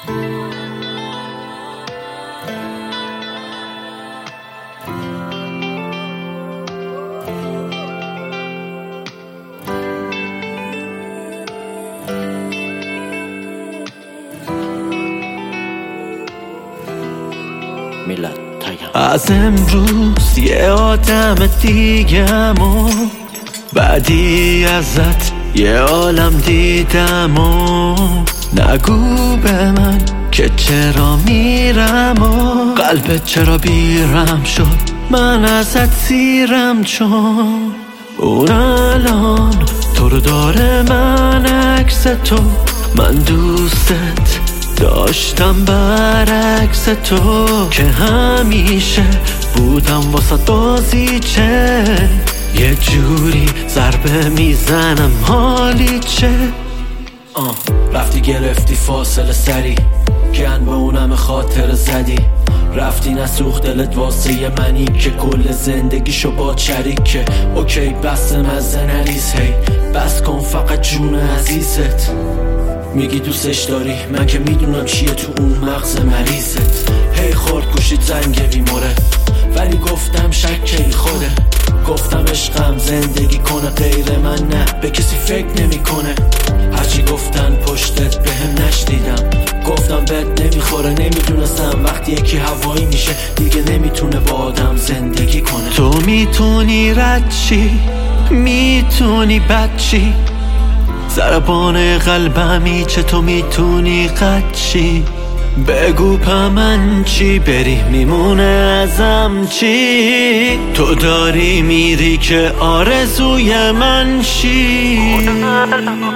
از امروز یه آدم دیگم و بعدی ازت یه عالم دیدم و نگو به من که چرا میرم و قلبت چرا بیرم شد من ازت سیرم چون اون الان تو رو داره من عکس تو من دوستت داشتم برعکس تو که همیشه بودم واسه بازیچه یه جوری ضربه میزنم حالی چه رفتی گرفتی فاصله سری گن به اونم خاطر زدی رفتی نسوخ دلت واسه منی که کل زندگیشو با شریکه اوکی بس مزه نریز هی بس کن فقط جون عزیزت میگی دوستش داری من که میدونم چیه تو اون مغز مریضت هی خورد گوشید زنگ بیموره ولی گفتم شکی خوده گفتم عشقم زندگی کنه غیر من نه به کسی فکر نمی کنه هرچی گفتن پشتت بهم نشنیدم گفتم بد نمیخوره نمیدونستم وقتی یکی هوایی میشه دیگه نمیتونه با آدم زندگی کنه تو میتونی رد چی میتونی بد چی ضربان قلبمی چه تو میتونی قد چی بگو پا من چی بری میمونه ازم چی تو داری میری که آرزوی من شی من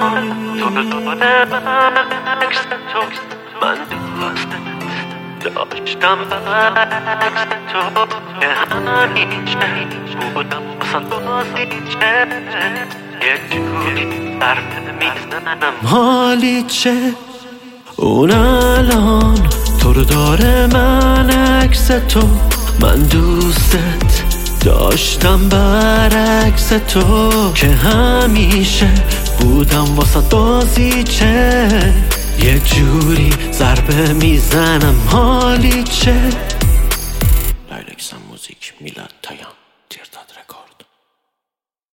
داشتم برعکس تو که همیشه بودم واسه بازیچه یه جوری ضربه میزنم حالی چه اون الان تو رو داره من عکس تو من دوستت داشتم برعکس تو که همیشه بودم واسه بازیچه یه جوری ضربه میزنم حالی چه